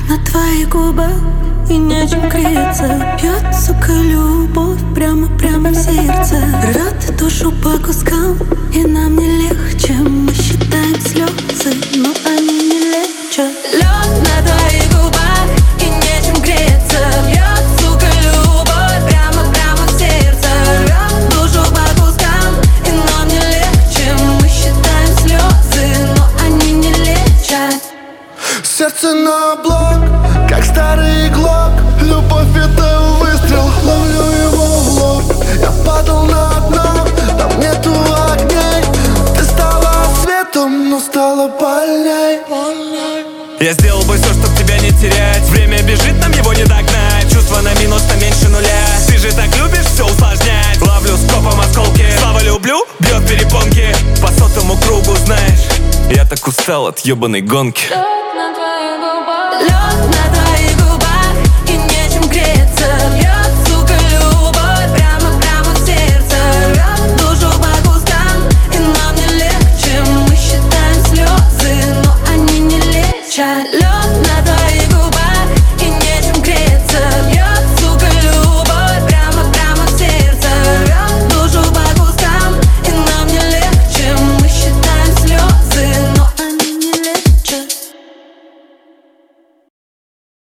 на твоих губах, и нечем греться. Пьет, сука, любовь прямо в сердце. Рвет душу по кускам, и нам не легче. Мы считаем слезы, но они не лечат. Лед на твоих губах, и нечем греться. Пьет, сука, любовь прямо в сердце. Рвет душу по кускам, и нам не легче. Мы считаем слезы, но они не лечат. Сердце на блок, как старый глок. Любовь — это выстрел, ловлю его в лоб. Я падал на дно, там нету огней. Ты стала светом, но стала больней. Я сделал бы все, чтоб тебя не терять. Время бежит, нам его не догнать. Чувства на минус, на меньше нуля. Ты же так любишь все усложнять. Ловлю скопом осколки. Слава люблю, бьет перепонки. По сотому кругу, знаешь, я так устал от ебаной гонки. Лед на твоих губах, и нечем греться. Бьет, сука, любовь прямо в сердце. Рвет душу по кускам, и нам не легче. Мы считаем слезы, но они не лечат. Лед на твоих